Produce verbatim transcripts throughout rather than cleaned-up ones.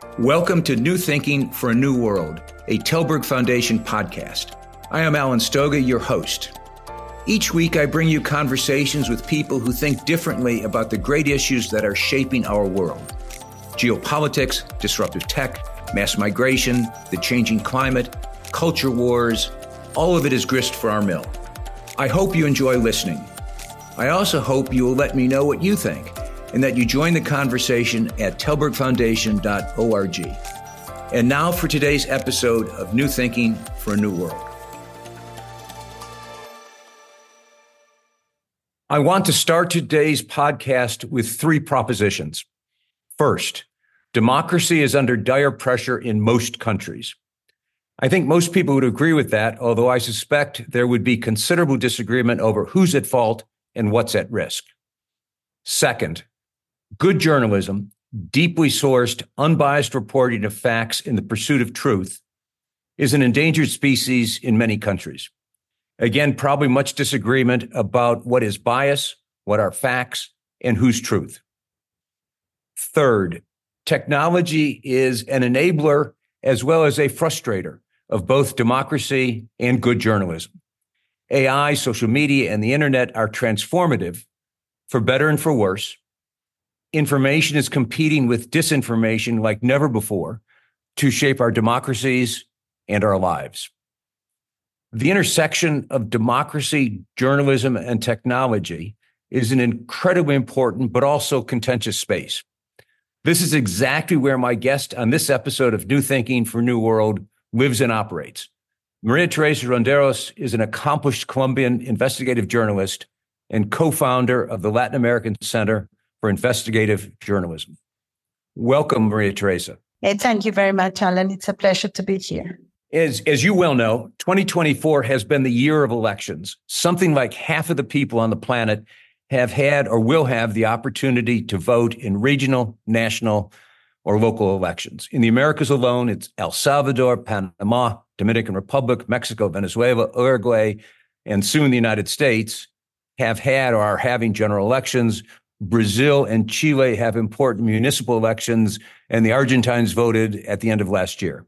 Welcome to New Thinking for a New World, a Telberg Foundation podcast. I am Alan Stoga, your host. Each week, I bring you conversations with people who think differently about the great issues that are shaping our world. Geopolitics, disruptive tech, mass migration, the changing climate, culture wars, all of it is grist for our mill. I hope you enjoy listening. I also hope you will let me know what you think and that you join the conversation at telberg foundation dot org. And now for today's episode of New Thinking for a New World. I want to start today's podcast with three propositions. First, democracy is under dire pressure in most countries. I think most people would agree with that, although I suspect there would be considerable disagreement over who's at fault and what's at risk. Second, good journalism, deeply sourced, unbiased reporting of facts in the pursuit of truth, is an endangered species in many countries. Again, probably much disagreement about what is bias, what are facts, and whose truth. Third, technology is an enabler as well as a frustrator of both democracy and good journalism. A I, social media, and the internet are transformative, for better and for worse. Information is competing with disinformation like never before to shape our democracies and our lives. The intersection of democracy, journalism, and technology is an incredibly important but also contentious space. This is exactly where my guest on this episode of New Thinking for a New World lives and operates. Maria Teresa Ronderos is an accomplished Colombian investigative journalist and co-founder of the Latin American Center for Investigative Journalism. Welcome, Maria Teresa. Hey, thank you very much, Alan. It's a pleasure to be here. As, as you well know, twenty twenty-four has been the year of elections. Something like half of the people on the planet have had or will have the opportunity to vote in regional, national, or local elections. In the Americas alone, it's El Salvador, Panama, Dominican Republic, Mexico, Venezuela, Uruguay, and soon the United States have had or are having general elections. Brazil and Chile have important municipal elections, and the Argentines voted at the end of last year.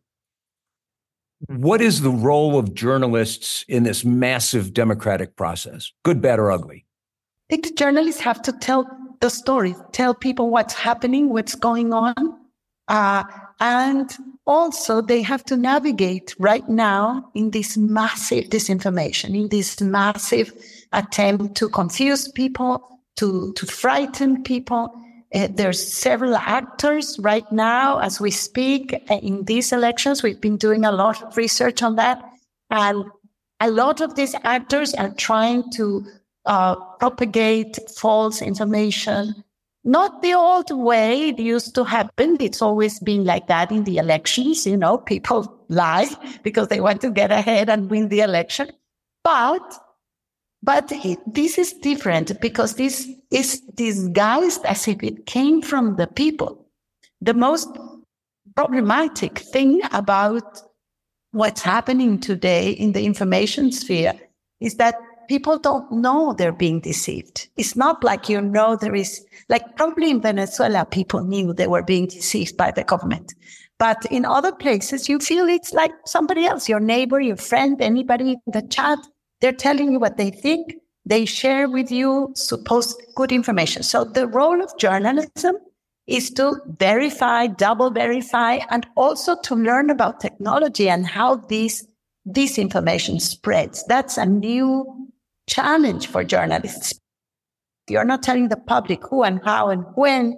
What is the role of journalists in this massive democratic process, good, bad, or ugly? I think the journalists have to tell the story, tell people what's happening, what's going on. Uh, and also they have to navigate right now in this massive disinformation, in this massive attempt to confuse people, to, to frighten people. Uh, there's several actors right now as we speak uh, in these elections. We've been doing a lot of research on that. And a lot of these actors are trying to uh, propagate false information. Not the old way it used to happen. It's always been like that in the elections. You know, people lie because they want to get ahead and win the election. But But it, this is different because this is disguised as if it came from the people. The most problematic thing about what's happening today in the information sphere is that people don't know they're being deceived. It's not like, you know, there is, like probably in Venezuela, people knew they were being deceived by the government. But in other places, you feel it's like somebody else, your neighbor, your friend, anybody in the chat. They're telling you what they think. They share with you supposed good information. So the role of journalism is to verify, double verify, and also to learn about technology and how this disinformation spreads. That's a new challenge for journalists. You're not telling the public who and how and when.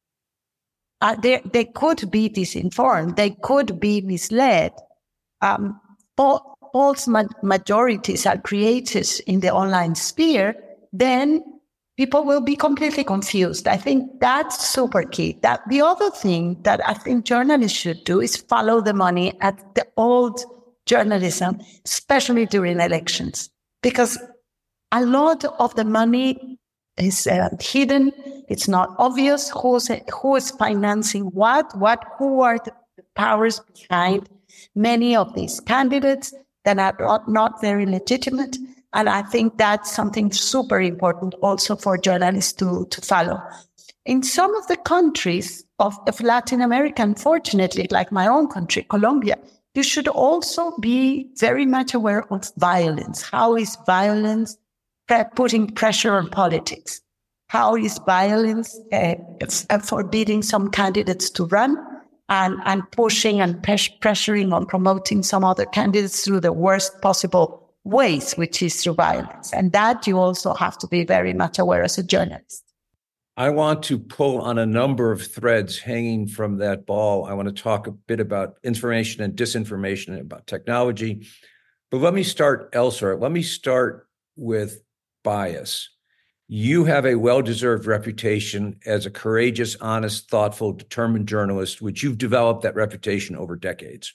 Uh, they, they could be disinformed. They could be misled. Um, but false ma- majorities are created in the online sphere, then people will be completely confused. I think that's super key. That the other thing that I think journalists should do is follow the money at the old journalism, especially during elections, because a lot of the money is uh, hidden. It's not obvious who's, who is financing what, what, who are the powers behind many of these candidates that are not, not very legitimate. And I think that's something super important also for journalists to, to follow. In some of the countries, of, of Latin America, unfortunately, like my own country, Colombia, you should also be very much aware of violence. How is violence pre- putting pressure on politics? How is violence uh, forbidding some candidates to run and, and pushing and pres- pressuring on promoting some other candidates through the worst possible ways, which is through violence? And that you also have to be very much aware as a journalist. I want to pull on a number of threads hanging from that ball. I want to talk a bit about information and disinformation and about technology. But let me start elsewhere. Let me start with bias. You have a well-deserved reputation as a courageous, honest, thoughtful, determined journalist, which you've developed that reputation over decades.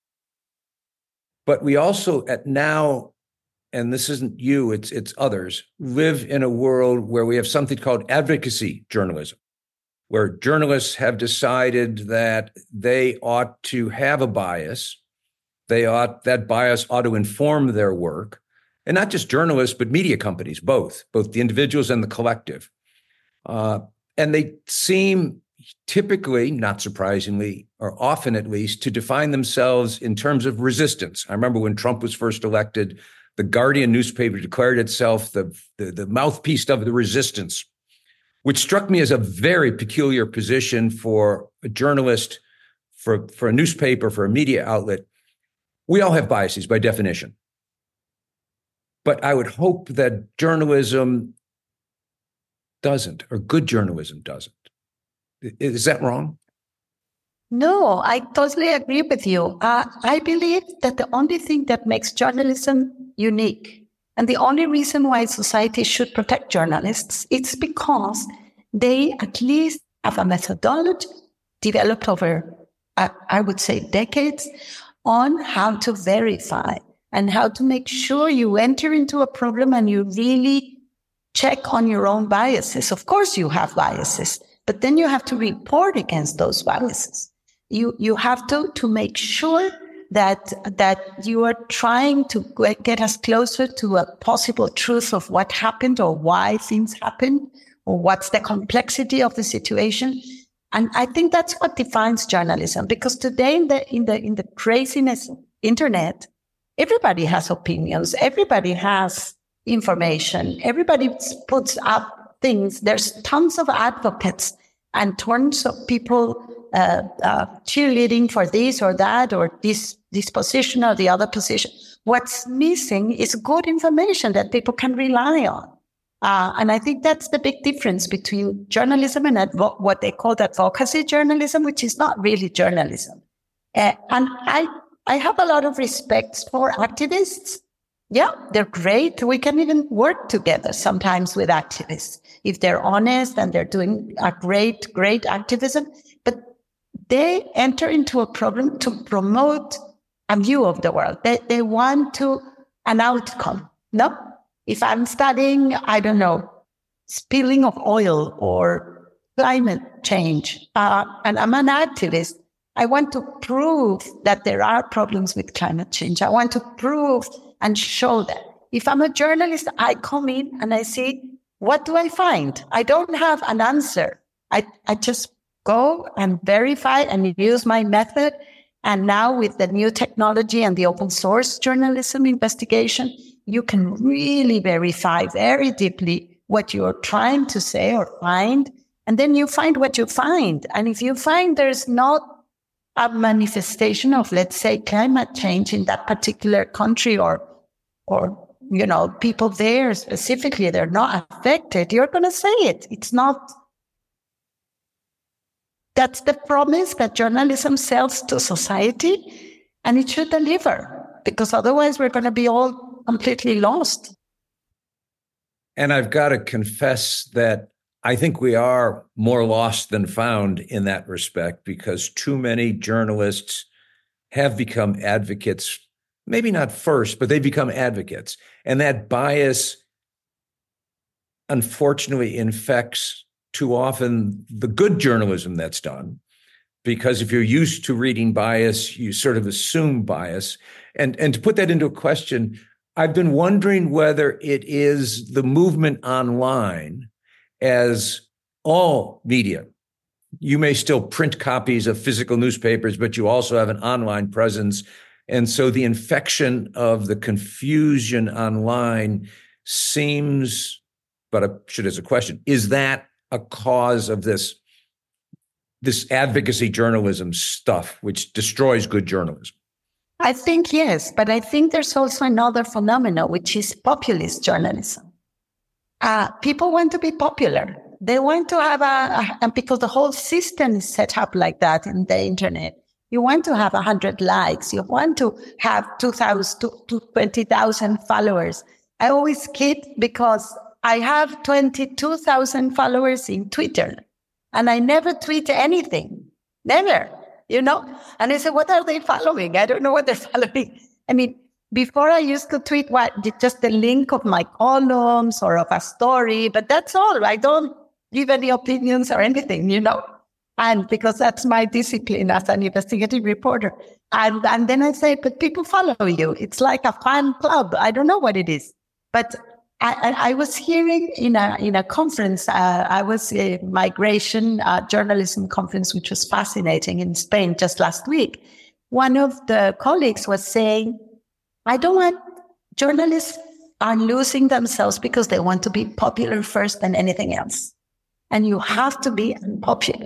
But we also at now, and this isn't you, it's it's others, live in a world where we have something called advocacy journalism, where journalists have decided that they ought to have a bias. They ought, that bias ought to inform their work. And not just journalists, but media companies, both, both the individuals and the collective. Uh, and they seem typically, not surprisingly, or often at least, to define themselves in terms of resistance. I remember when Trump was first elected, the Guardian newspaper declared itself the, the, the mouthpiece of the resistance, which struck me as a very peculiar position for a journalist, for, for a newspaper, for a media outlet. We all have biases by definition. But I would hope that journalism doesn't, or good journalism doesn't. Is that wrong? No, I totally agree with you. Uh, I believe that the only thing that makes journalism unique, and the only reason why society should protect journalists, it's because they at least have a methodology developed over, uh, I would say, decades on how to verify and how to make sure you enter into a problem and you really check on your own biases. Of course, you have biases, but then you have to report against those biases. You you have to, to make sure that that you are trying to get us closer to a possible truth of what happened or why things happened or what's the complexity of the situation. And I think that's what defines journalism, because today in the in the in the craziness of internet, everybody has opinions, everybody has information, everybody puts up things. There's tons of advocates and tons of people uh, uh, cheerleading for this or that or this this position or the other position. What's missing is good information that people can rely on. Uh, and I think that's the big difference between journalism and advo- what they call advocacy journalism, which is not really journalism. Uh, and I I have a lot of respect for activists. Yeah, they're great. We can even work together sometimes with activists if they're honest and they're doing a great, great activism. But they enter into a problem to promote a view of the world. They, they want to an outcome. No, if I'm studying, I don't know, spilling of oil or climate change, uh, and I'm an activist, I want to prove that there are problems with climate change. I want to prove and show that. If I'm a journalist, I come in and I say, what do I find? I don't have an answer. I, I just go and verify and use my method. And now with the new technology and the open source journalism investigation, you can really verify very deeply what you're trying to say or find. And then you find what you find. And if you find there's not a manifestation of, let's say, climate change in that particular country or, or, you know, people there specifically, they're not affected, you're going to say it. It's not. That's the promise that journalism sells to society, and it should deliver, because otherwise we're going to be all completely lost. And I've got to confess that I think we are more lost than found in that respect, because too many journalists have become advocates, maybe not first, but they become advocates. And that bias, unfortunately, infects too often the good journalism that's done, because if you're used to reading bias, you sort of assume bias. And, and to put that into a question, I've been wondering whether it is the movement online, as all media, you may still print copies of physical newspapers, but you also have an online presence. And so the infection of the confusion online seems, but I should ask a question, is that a cause of this, this advocacy journalism stuff, which destroys good journalism? I think yes, but I think there's also another phenomenon, which is populist journalism. Uh, people want to be popular. They want to have a, a, because the whole system is set up like that in the internet. You want to have one hundred likes. You want to have two thousand to twenty thousand followers. I always kid because I have twenty-two thousand followers in Twitter and I never tweet anything. Never, you know? And I say, what are they following? I don't know what they're following. I mean, before I used to tweet what, just the link of my columns or of a story, but that's all. I don't give any opinions or anything, you know? And because that's my discipline as an investigative reporter. And, and then I say, but people follow you. It's like a fan club. I don't know what it is. But I, I, I was hearing in a in a conference, uh, I was a migration uh, journalism conference, which was fascinating in Spain just last week. One of the colleagues was saying, I don't want, journalists are losing themselves because they want to be popular first than anything else. And you have to be unpopular.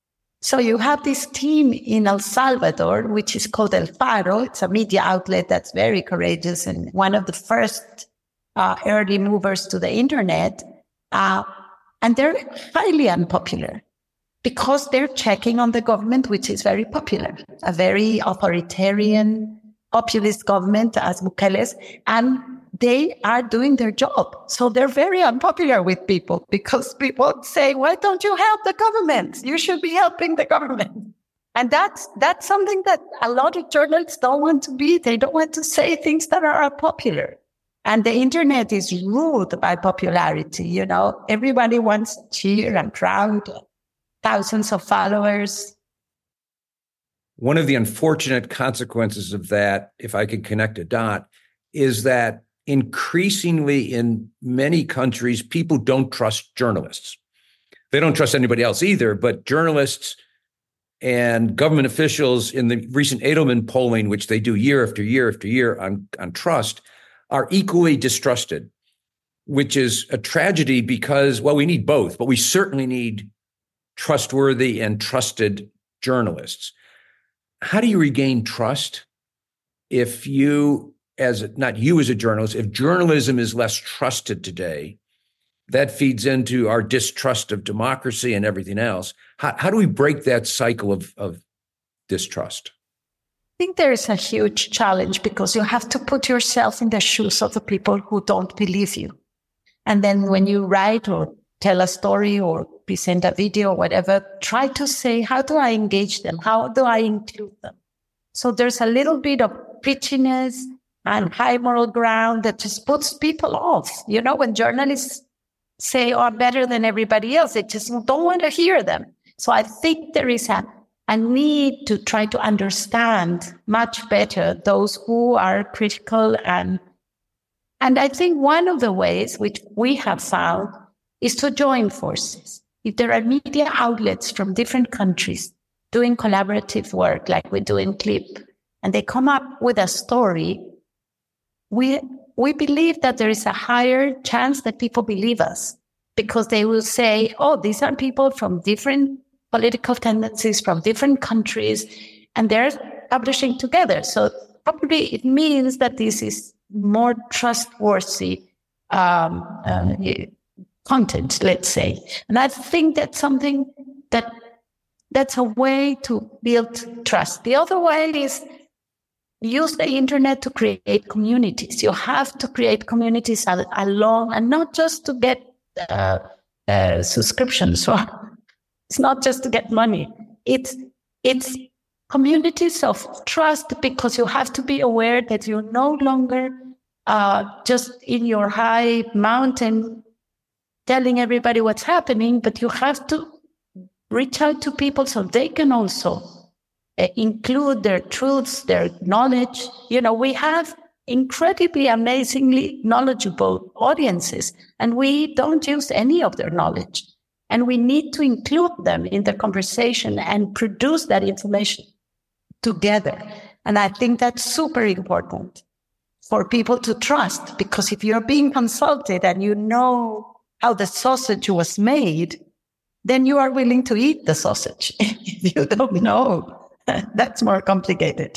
So you have this team in El Salvador, which is called El Faro. It's a media outlet that's very courageous and one of the first uh, early movers to the internet. Uh, and they're highly unpopular because they're checking on the government, which is very popular, a very authoritarian, populist government as Bukele's, and they are doing their job. So they're very unpopular with people because people say, why don't you help the government? You should be helping the government. And that's, that's something that a lot of journalists don't want to be. They don't want to say things that are unpopular. And the internet is ruled by popularity. You know, everybody wants cheer and crowd, thousands of followers. One of the unfortunate consequences of that, if I could connect a dot, is that increasingly in many countries, people don't trust journalists. They don't trust anybody else either, but journalists and government officials in the recent Edelman polling, which they do year after year after year on, on trust, are equally distrusted, which is a tragedy because, well, we need both, but we certainly need trustworthy and trusted journalists. How do you regain trust if you, as not you as a journalist, if journalism is less trusted today, that feeds into our distrust of democracy and everything else. How, how do we break that cycle of, of distrust? I think there is a huge challenge because you have to put yourself in the shoes of the people who don't believe you. And then when you write or tell a story or present a video or whatever, try to say, how do I engage them? How do I include them? So there's a little bit of preachiness and high moral ground that just puts people off. You know, when journalists say, oh, I'm better than everybody else, they just don't want to hear them. So I think there is a, a need to try to understand much better those who are critical. And, and I think one of the ways which we have found is to join forces. If there are media outlets from different countries doing collaborative work like we do in CLIP, and they come up with a story, we we believe that there is a higher chance that people believe us because they will say, oh, these are people from different political tendencies, from different countries, and they're publishing together. So probably it means that this is more trustworthy um, uh, content, let's say. And I think that's something that that's a way to build trust. The other way is use the internet to create communities. You have to create communities along, and not just to get uh, uh, subscriptions. So it's not just to get money. It's it's communities of trust because you have to be aware that you're no longer uh, just in your high mountain telling everybody what's happening, but you have to reach out to people so they can also uh, include their truths, their knowledge. You know, we have incredibly, amazingly knowledgeable audiences, and we don't use any of their knowledge. And we need to include them in the conversation and produce that information together. And I think that's super important for people to trust, because if you're being consulted and you know how the sausage was made, then you are willing to eat the sausage. If you don't know, that's more complicated.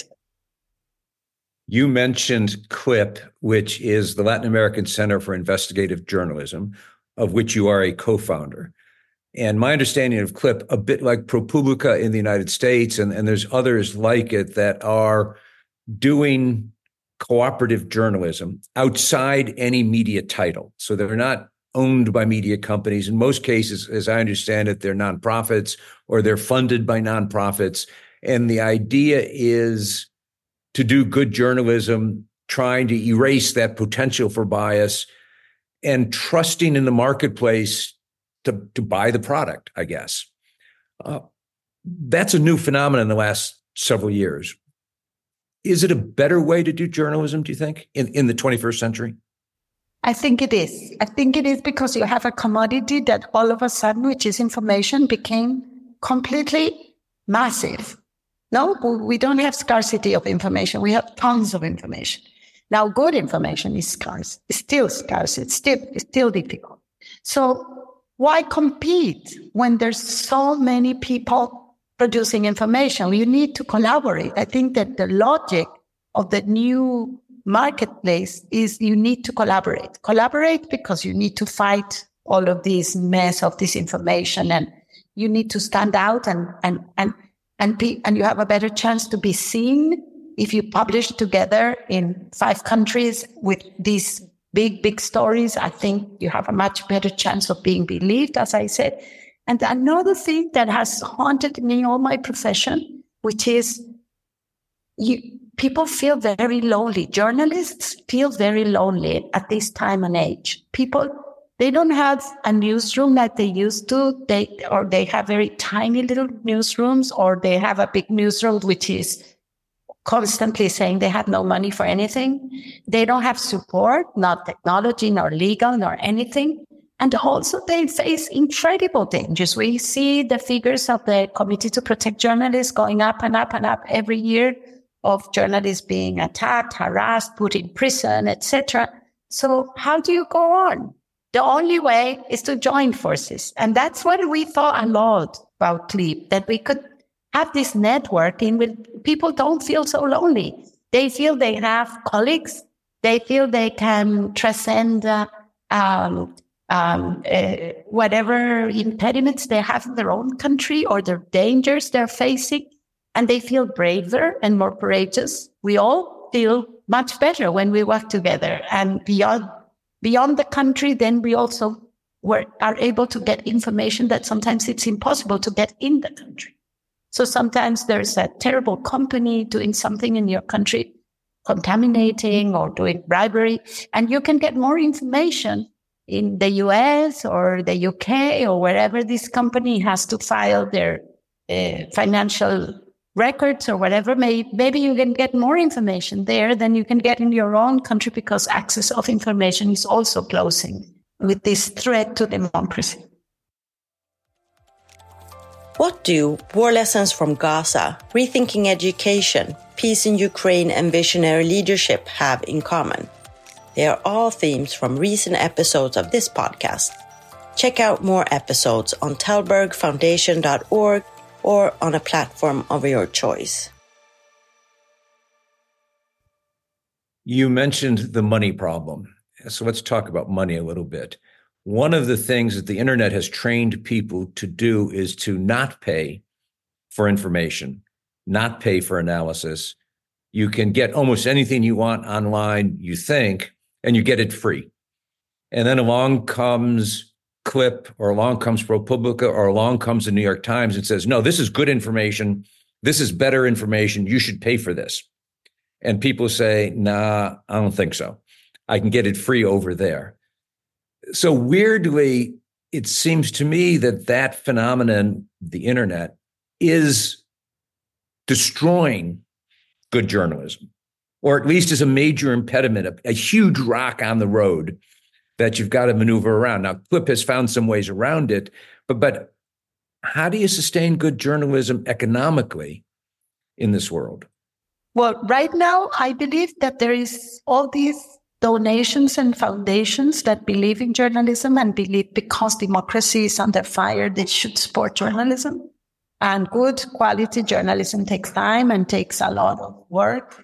You mentioned CLIP, which is the Latin American Center for Investigative Journalism, of which you are a co-founder. And my understanding of CLIP, a bit like ProPublica in the United States, and, and there's others like it that are doing cooperative journalism outside any media title. So they're not owned by media companies. In most cases, as I understand it, they're nonprofits or they're funded by nonprofits. And the idea is to do good journalism, trying to erase that potential for bias and trusting in the marketplace to, to buy the product, I guess. Uh, that's a new phenomenon in the last several years. Is it a better way to do journalism, do you think, in, in the twenty-first century? I think it is. I think it is because you have a commodity that all of a sudden, which is information, became completely massive. No, we don't have scarcity of information. We have tons of information. Now, good information is scarce. It's still scarce. It's still, it's still difficult. So why compete when there's so many people producing information? You need to collaborate. I think that the logic of the new marketplace is you need to collaborate. Collaborate because you need to fight all of this mess of disinformation, and you need to stand out and and and and be, and you have a better chance to be seen if you publish together in five countries with these big, big stories. I think you have a much better chance of being believed, as I said. And another thing that has haunted me all my profession, which is you, people feel very lonely. Journalists feel very lonely at this time and age. People, they don't have a newsroom like they used to. They, or they have very tiny little newsrooms, or they have a big newsroom, which is constantly saying they have no money for anything. They don't have support, not technology, nor legal, nor anything. And also they face incredible dangers. We see the figures of the Committee to Protect Journalists going up and up and up every year, of journalists being attacked, harassed, put in prison, et cetera. So how do you go on? The only way is to join forces. And that's what we thought a lot about CLIP, that we could have this network in which people don't feel so lonely. They feel they have colleagues. They feel they can transcend uh, um, um, uh, whatever impediments they have in their own country or the dangers they're facing. And they feel braver and more courageous. We all feel much better when we work together. And beyond beyond the country, then we also were, are able to get information that sometimes it's impossible to get in the country. So sometimes there's a terrible company doing something in your country, contaminating or doing bribery, and you can get more information in the U S or the U K or wherever this company has to file their uh, financial records or whatever. Maybe, maybe you can get more information there than you can get in your own country, because access of information is also closing with this threat to democracy. What do War Lessons from Gaza, Rethinking Education, Peace in Ukraine and Visionary Leadership have in common? They are all themes from recent episodes of this podcast. Check out more episodes on Tallberg Foundation dot org or on a platform of your choice. You mentioned the money problem. So let's talk about money a little bit. One of the things that the internet has trained people to do is to not pay for information, not pay for analysis. You can get almost anything you want online, you think, and you get it free. And then along comes CLIP, or along comes ProPublica, or along comes the New York Times and says, no, this is good information. This is better information. You should pay for this. And people say, nah, I don't think so. I can get it free over there. So weirdly, it seems to me that that phenomenon, the internet, is destroying good journalism, or at least is a major impediment, a, a huge rock on the road that you've got to maneuver around. Now, Clip has found some ways around it, but but how do you sustain good journalism economically in this world? Well, right now, I believe that there is all these donations and foundations that believe in journalism and believe because democracy is under fire, they should support journalism. And good quality journalism takes time and takes a lot of work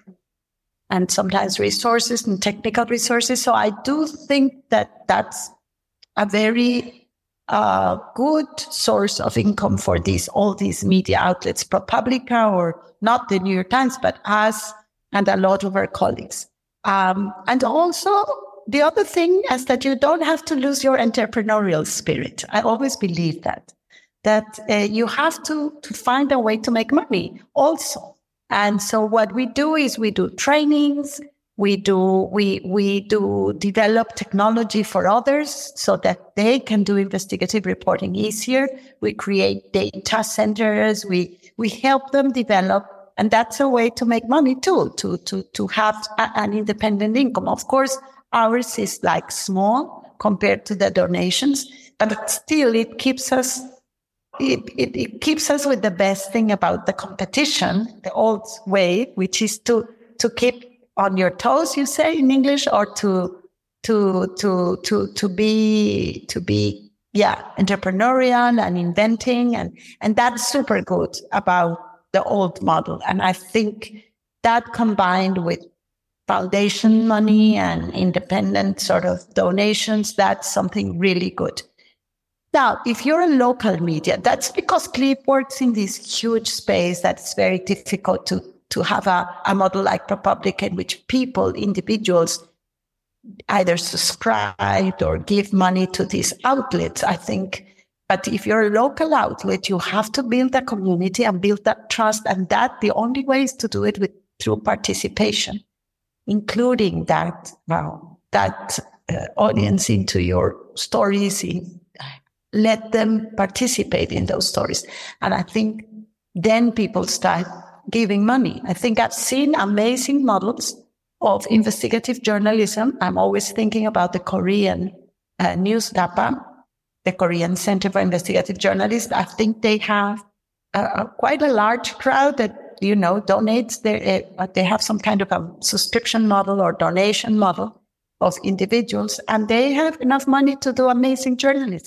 and sometimes resources and technical resources. So I do think that that's a very uh, good source of income for these, all these media outlets, ProPublica, or not the New York Times, but us and a lot of our colleagues. Um, and also the other thing is that you don't have to lose your entrepreneurial spirit. I always believe that. that uh, you have to, to find a way to make money also. And so what we do is we do trainings, we do, we, we do develop technology for others so that they can do investigative reporting easier. We create data centers, we, we help them develop, and that's a way to make money too, to, to, to have a, an independent income. Of course, ours is like small compared to the donations, but still it keeps us It, it, it keeps us with the best thing about the competition, the old way, which is to, to keep on your toes, you say in English, or to, to, to, to, to be, to be, yeah, entrepreneurial and inventing. And, and that's super good about the old model. And I think that combined with foundation money and independent sort of donations, that's something really good. Now, if you're a local media, that's because Clip works in this huge space that's very difficult to, to have a, a model like ProPublica in which people, individuals, either subscribe or give money to these outlets, I think. But if you're a local outlet, you have to build a community and build that trust. And that the only way is to do it with through participation, including that, well, that uh, audience into your stories, in, let them participate in those stories. And I think then people start giving money. I think I've seen amazing models of investigative journalism. I'm always thinking about the Korean uh, News Dapa, the Korean Center for Investigative Journalists. I think they have uh, quite a large crowd that, you know, donates their, uh, they have some kind of a subscription model or donation model of individuals, and they have enough money to do amazing journalism.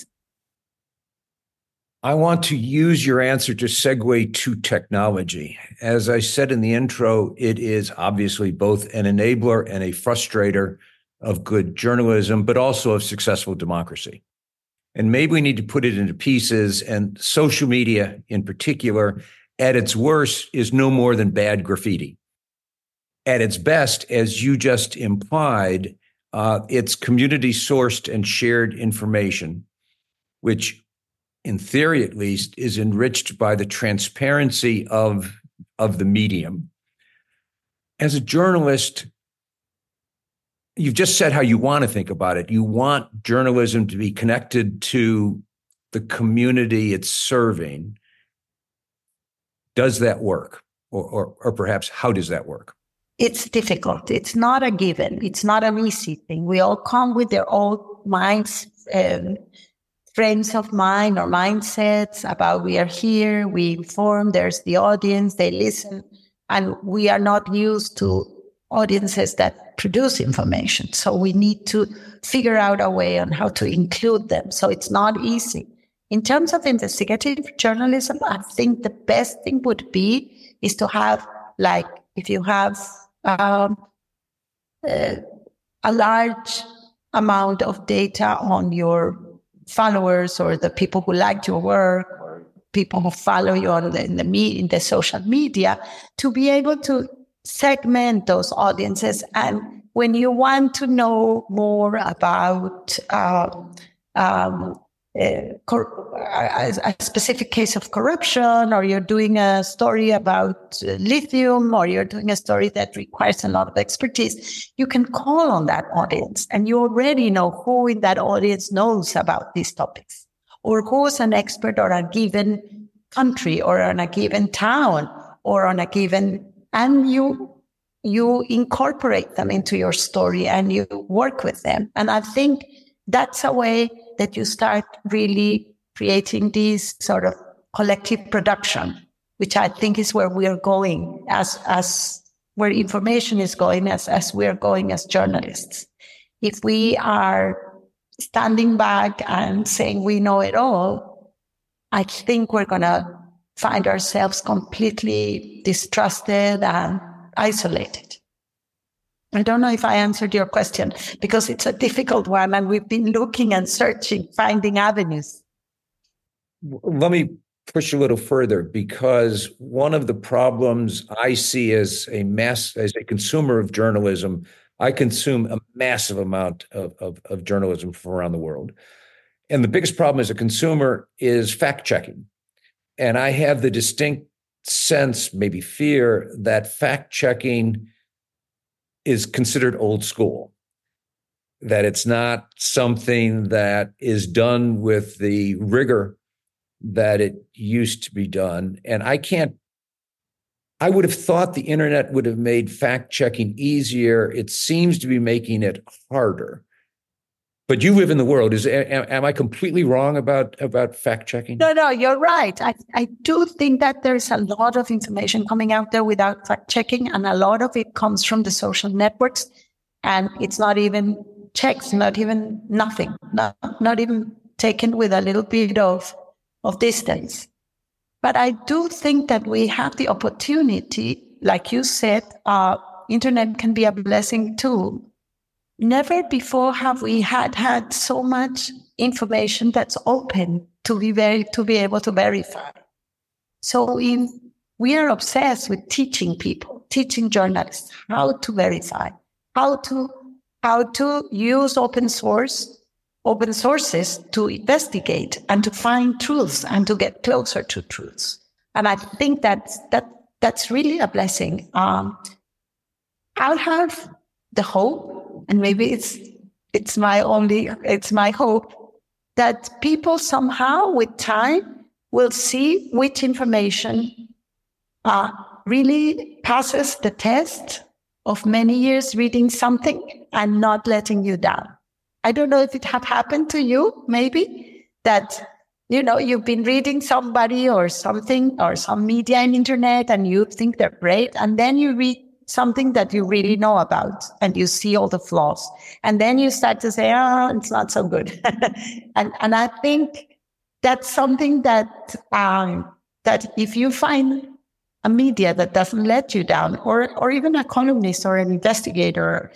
I want to use your answer to segue to technology. As I said in the intro, it is obviously both an enabler and a frustrator of good journalism, but also of successful democracy. And maybe we need to put it into pieces, and social media in particular, at its worst, is no more than bad graffiti. At its best, as you just implied, uh, it's community-sourced and shared information, which in theory at least, is enriched by the transparency of, of the medium. As a journalist, you've just said how you want to think about it. You want journalism to be connected to the community it's serving. Does that work? Or, or, or perhaps how does that work? It's difficult. It's not a given. It's not an easy thing. We all come with their own minds, um, frames of mind or mindsets about we are here, we inform, there's the audience, they listen, and we are not used to audiences that produce information. So we need to figure out a way on how to include them. So it's not easy. In terms of investigative journalism, I think the best thing would be is to have, like, if you have um, uh, a large amount of data on your followers or the people who like your work or people who follow you on the, in the me, in the social media, to be able to segment those audiences. And when you want to know more about uh, um, uh, cor- a, a specific case of corruption, or you're doing a story about uh, lithium, or you're doing a story that requires a lot of expertise, you can call on that audience, and you already know who in that audience knows about these topics, or who's an expert on a given country, or on a given town, or on a given, and you you incorporate them into your story and you work with them. And I think that's a way that you start really creating this sort of collective production, which I think is where we are going as, as where information is going as, as we are going as journalists. If we are standing back and saying we know it all, I think we're going to find ourselves completely distrusted and isolated. I don't know if I answered your question, because it's a difficult one and we've been looking and searching, finding avenues. Let me push a little further, because one of the problems I see as a mass, as a consumer of journalism, I consume a massive amount of, of, of journalism from around the world. And the biggest problem as a consumer is fact-checking. And I have the distinct sense, maybe fear, that fact-checking is considered old school, that it's not something that is done with the rigor that it used to be done. And I can't, I would have thought the internet would have made fact-checking easier. It seems to be making it harder. But you live in the world. Is am, am I completely wrong about, about fact-checking? No, no, you're right. I, I do think that there's a lot of information coming out there without fact-checking, and a lot of it comes from the social networks, and it's not even checked, not even nothing, not, not even taken with a little bit of, of distance. But I do think that we have the opportunity, like you said, uh, internet can be a blessing too. Never before have we had had so much information that's open to be very, to be able to verify. So in, we are obsessed with teaching people, teaching journalists how to verify, how to, how to use open source, open sources to investigate and to find truths and to get closer to truths. And I think that's, that, that's really a blessing. Um, I'll have the hope, and maybe it's it's my only, it's my hope, that people somehow with time will see which information uh, really passes the test of many years reading something and not letting you down. I don't know if it have happened to you, maybe, that, you know, you've been reading somebody or something or some media and internet and you think they're great, and then you read something that you really know about and you see all the flaws. And then you start to say, oh, it's not so good. and and I think that's something that, um, that if you find a media that doesn't let you down, or, or even a columnist or an investigator,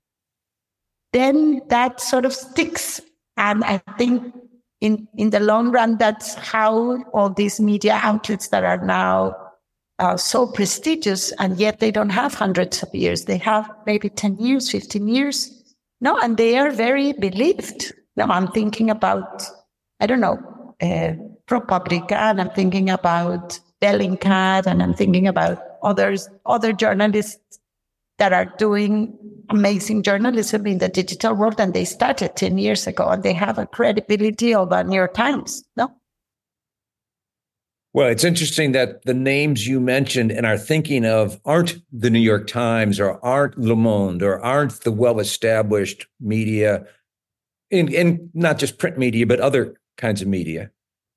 then that sort of sticks. And I think in, in the long run, that's how all these media outlets that are now Uh, so prestigious, and yet they don't have hundreds of years. They have maybe ten years, fifteen years. No, and they are very believed. Now I'm thinking about, I don't know, uh, ProPublica, and I'm thinking about Bellingcat, and I'm thinking about others, other journalists that are doing amazing journalism in the digital world, and they started ten years ago, and they have a credibility of a New York Times, no? Well, it's interesting that the names you mentioned and are thinking of aren't the New York Times or aren't Le Monde or aren't the well-established media, in, in not just print media, but other kinds of media.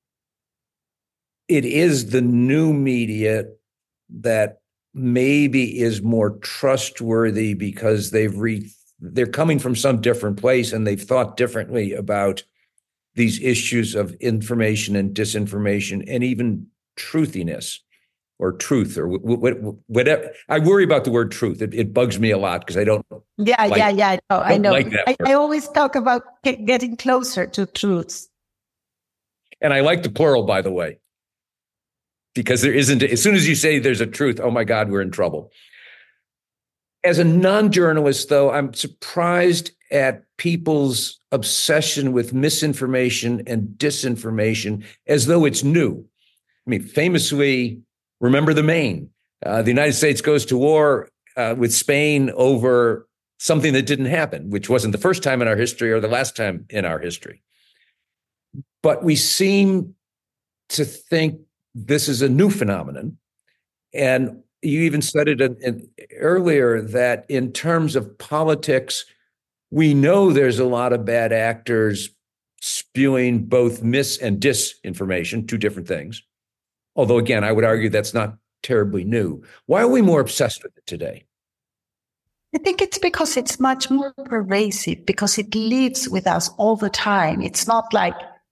It is the new media that maybe is more trustworthy because they've re, they're coming from some different place and they've thought differently about these issues of information and disinformation and even truthiness or truth or whatever. I worry about the word truth. It, it bugs me a lot because I don't. Yeah, like, yeah, yeah. No, I know. Like I, I always talk about getting closer to truths. And I like the plural, by the way, because there isn't, as soon as you say there's a truth, oh my God, we're in trouble. As a non-journalist, though, I'm surprised at people's obsession with misinformation and disinformation as though it's new. I mean, famously, remember the Maine. Uh, the United States goes to war uh, with Spain over something that didn't happen, which wasn't the first time in our history or the last time in our history. But we seem to think this is a new phenomenon. And you even said it in, in, earlier that in terms of politics, We know there's a lot of bad actors spewing both mis and disinformation, two different things. Although, again, I would argue that's not terribly new. Why are we more obsessed with it today? I think it's because it's much more pervasive, because it lives with us all the time. It's not like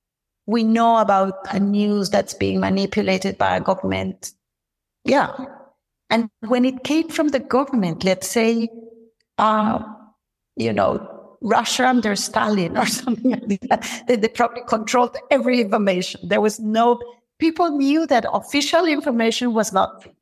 we know about a news that's being manipulated by a government. Yeah. And when it came from the government, let's say, uh, you know, Russia under Stalin or something like that, they, they probably controlled every information. There was no, people knew that official information was not free.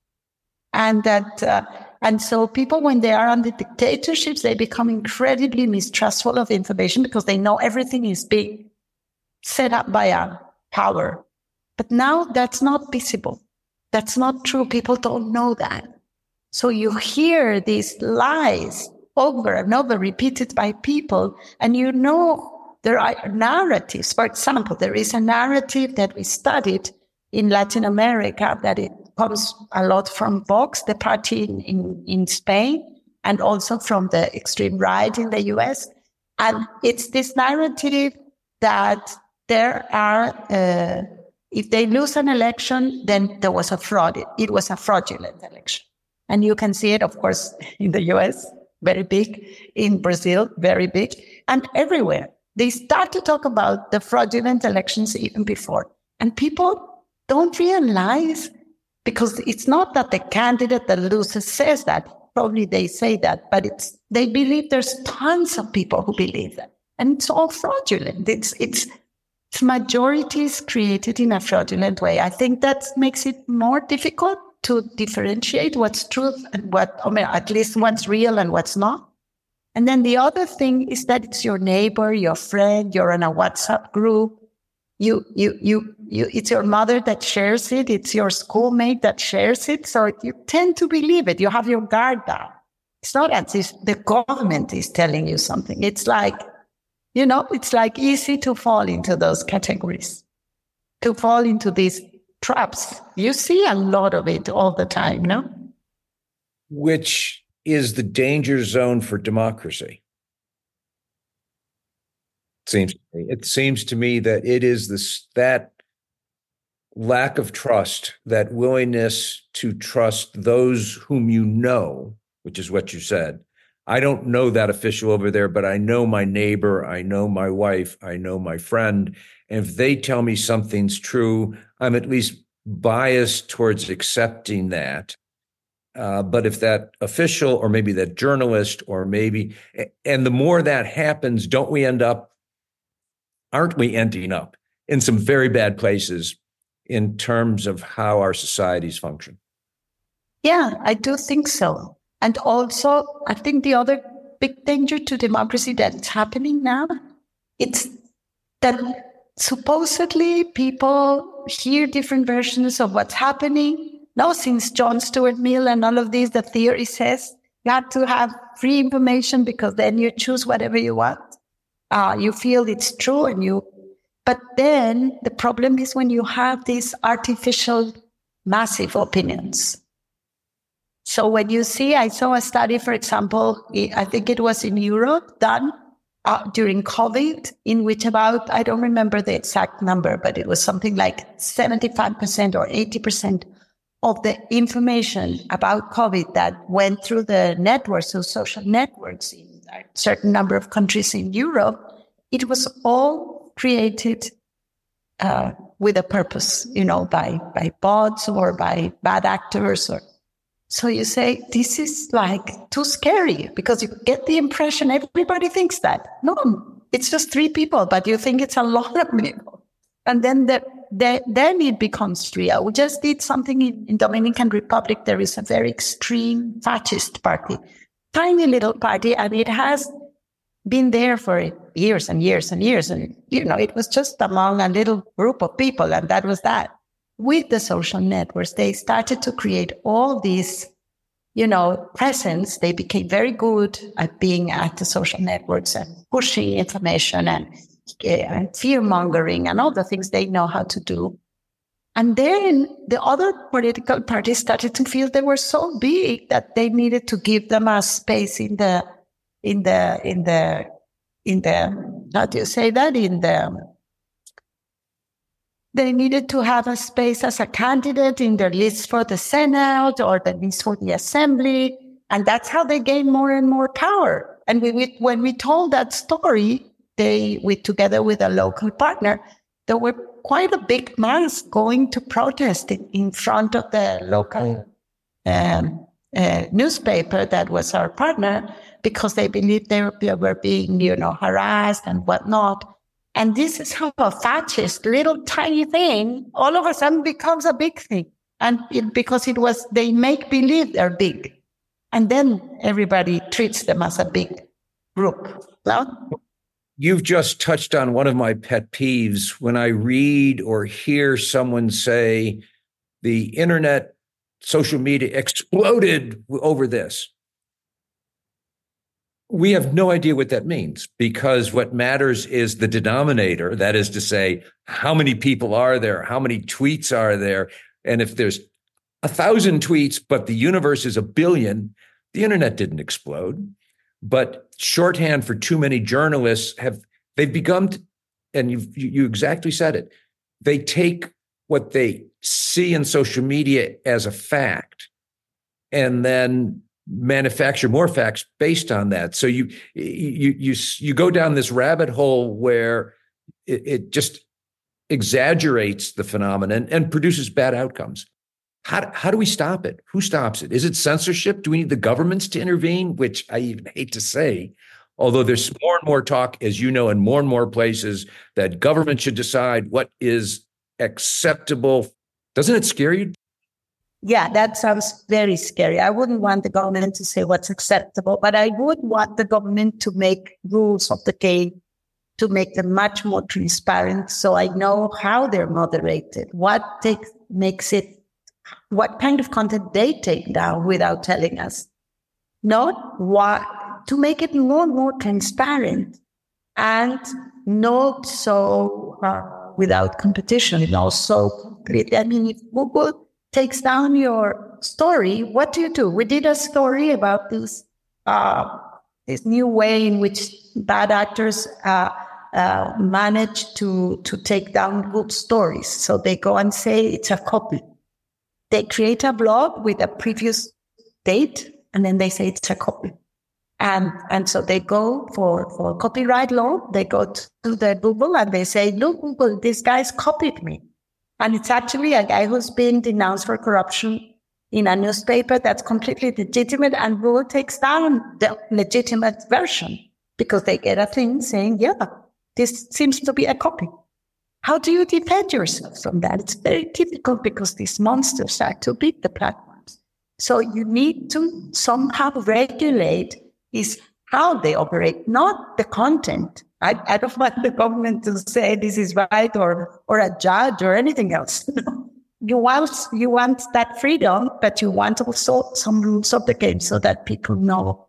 And that, uh, and so people, when they are under dictatorships, they become incredibly mistrustful of information because they know everything is being set up by a power. But now that's not visible. That's not true. People don't know that. So you hear these lies over and over repeated by people, and you know there are narratives. For example, there is a narrative that we studied in Latin America that it comes a lot from Vox, the party in, in, in Spain, and also from the extreme right in the U S. And it's this narrative that there are, uh, if they lose an election, then there was a fraud. It was a fraudulent election. And you can see it, of course, in the U S, very big, in Brazil, very big, and everywhere. They start to talk about the fraudulent elections even before. And people don't realize, because it's not that the candidate that loses says that. Probably they say that, but it's they believe there's tons of people who believe that. And it's all fraudulent. It's, it's, it's majorities created in a fraudulent way. I think that makes it more difficult to differentiate what's truth and what, I mean, at least what's real and what's not. And then the other thing is that it's your neighbor, your friend, you're in a WhatsApp group. You, you, you, you, it's your mother that shares it. It's your schoolmate that shares it. So you tend to believe it. You have your guard down. It's not as if the government is telling you something. It's like, you know, it's like easy to fall into those categories, to fall into these traps. You see a lot of it all the time, no? Which is the danger zone for democracy. It seems to me. It seems to me that it is this that lack of trust, that willingness to trust those whom you know, which is what you said. I don't know that official over there, but I know my neighbor, I know my wife, I know my friend. And if they tell me something's true, I'm at least biased towards accepting that. Uh, but if that official or maybe that journalist or maybe, and the more that happens, don't we end up, aren't we ending up in some very bad places in terms of how our societies function? Yeah, I do think so. And also, I think the other big danger to democracy that's happening now, it's that supposedly people hear different versions of what's happening. Now, since John Stuart Mill and all of these, the theory says you have to have free information because then you choose whatever you want. Uh, you feel it's true and you, but then the problem is when you have these artificial massive opinions. So when you see, I saw a study, for example, I think it was in Europe done uh, during COVID, in which about, I don't remember the exact number, but it was something like seventy-five percent or eighty percent of the information about COVID that went through the networks, so social networks in a certain number of countries in Europe, it was all created uh, with a purpose, you know, by, by bots or by bad actors. Or so you say, this is like too scary because you get the impression everybody thinks that. No, it's just three people, but you think it's a lot of people. And then the, the, then it becomes real. We just did something in, in Dominican Republic. There is a very extreme fascist party, tiny little party, and it has been there for years and years and years. And, you know, it was just among a little group of people, and that was that. With the social networks, they started to create all these, you know, presence. They became very good at being at the social networks and pushing information and, and fear-mongering and all the things they know how to do. And then the other political parties started to feel they were so big that they needed to give them a space in the in the in the in the, how do you say that? In the, they needed to have a space as a candidate in their list for the Senate or the list for the Assembly. And that's how they gained more and more power. And we, we, when we told that story, they, we, together with a local partner, there were quite a big mass going to protest in, in front of the local um, uh, newspaper that was our partner, because they believed they were, they were being, you know, harassed and whatnot. And this is how a fascist little tiny thing all of a sudden becomes a big thing. And it, because it was, they make believe they're big. And then everybody treats them as a big group. No? You've just touched on one of my pet peeves when I read or hear someone say the internet, social media exploded over this. We have no idea what that means, because what matters is the denominator. That is to say, how many people are there? How many tweets are there? And if there's a thousand tweets, but the universe is a billion, the internet didn't explode. But shorthand for too many journalists have, they've become, and you you exactly said it, they take what they see in social media as a fact and then manufacture more facts based on that. So you you you you go down this rabbit hole where it, it just exaggerates the phenomenon and produces bad outcomes. How how do we stop it? Who stops it? Is it censorship? Do we need the governments to intervene? Which I even hate to say, although there's more and more talk, as you know, in more and more places that government should decide what is acceptable. Doesn't it scare you? Yeah, that sounds very scary. I wouldn't want the government to say what's acceptable, but I would want the government to make rules of the game, to make them much more transparent, so I know how they're moderated, what takes, makes it, what kind of content they take down without telling us. Not what, to make it more and more transparent and not so uh, without competition, and also, I mean, if Google takes down your story, what do you do? We did a story about this uh, this new way in which bad actors uh, uh, manage to, to take down good stories. So they go and say it's a copy. They create a blog with a previous date, and then they say it's a copy. And and so they go for, for copyright law, they go to the Google and they say, look, Google, this guy's copied me. And it's actually a guy who's been denounced for corruption in a newspaper that's completely legitimate, and Google takes down the legitimate version because they get a thing saying, yeah, this seems to be a copy. How do you defend yourself from that? It's very difficult because these monsters are too big, the platforms. So you need to somehow regulate is how they operate, not the content. I, I don't want the government to say this is right or or a judge or anything else. You want you want that freedom, but you want also some rules of the game so that people know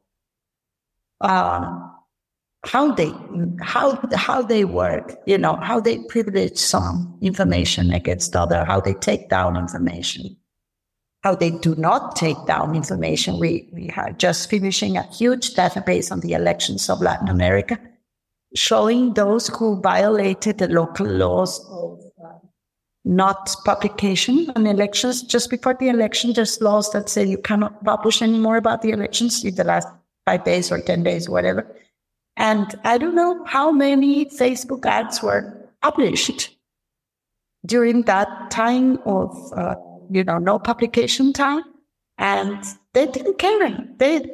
uh, how they how how they work. You know, how they privilege some information against other, how they take down information, how they do not take down information. We we are just finishing a huge database on the elections of Latin America, showing those who violated the local laws of uh, not publication on elections. Just before the election, there's laws that say you cannot publish anymore about the elections in the last five days or ten days, whatever. And I don't know how many Facebook ads were published during that time of, uh, you know, no publication time. And they didn't care. They,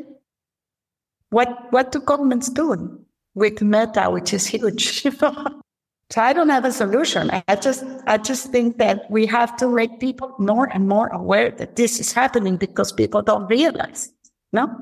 what, what do governments do with Meta, which is huge? So I don't have a solution. I just, I just think that we have to make people more and more aware that this is happening because people don't realize. No?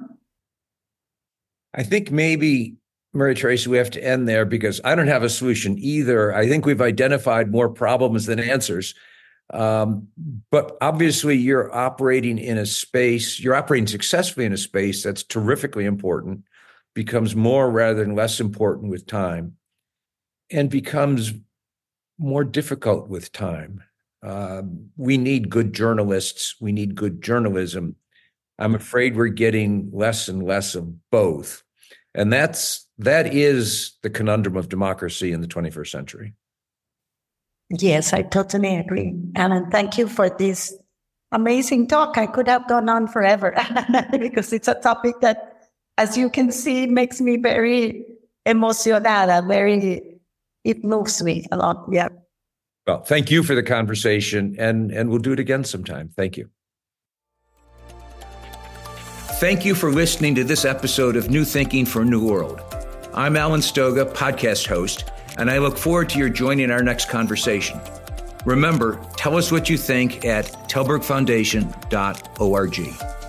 I think maybe, Maria Teresa, we have to end there because I don't have a solution either. I think we've identified more problems than answers. Um, but obviously you're operating in a space, you're operating successfully in a space that's terrifically important, becomes more rather than less important with time, and becomes more difficult with time. Um, we need good journalists. We need good journalism. I'm afraid we're getting less and less of both. And that's that is the conundrum of democracy in the twenty-first century. Yes, I totally agree. Alan, thank you for this amazing talk. I could have gone on forever because it's a topic that, as you can see, makes me very emocionada, very, it moves me a lot. Yeah. Well, thank you for the conversation, and, and we'll do it again sometime. Thank you. Thank you for listening to this episode of New Thinking for a New World. I'm Alan Stoga, podcast host, and I look forward to your joining our next conversation. Remember, tell us what you think at telberg foundation dot org.